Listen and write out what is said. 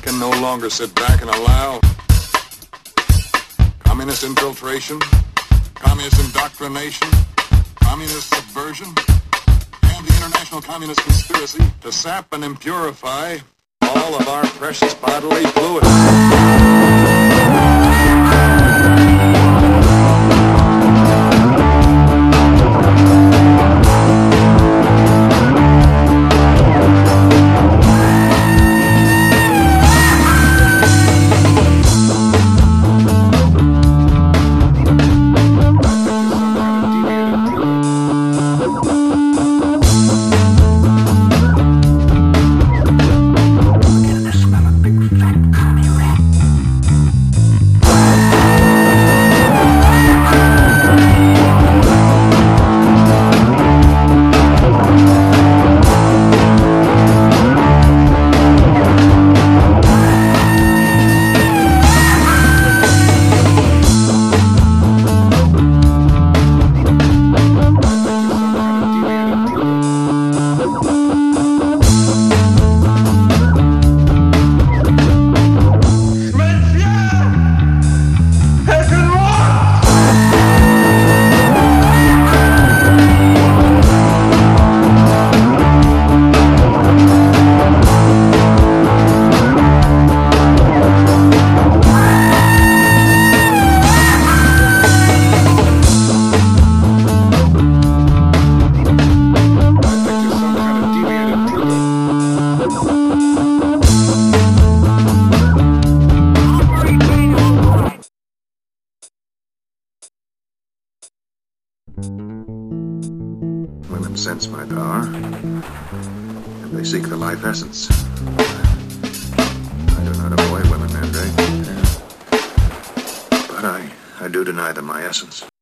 can no longer sit back and allow communist infiltration, communist indoctrination, communist subversion, and the international communist conspiracy to sap and impurify all of our precious bodily fluids. Women sense my power, and they seek the life essence. I do not avoid women, Mandrake, but I do deny them my essence.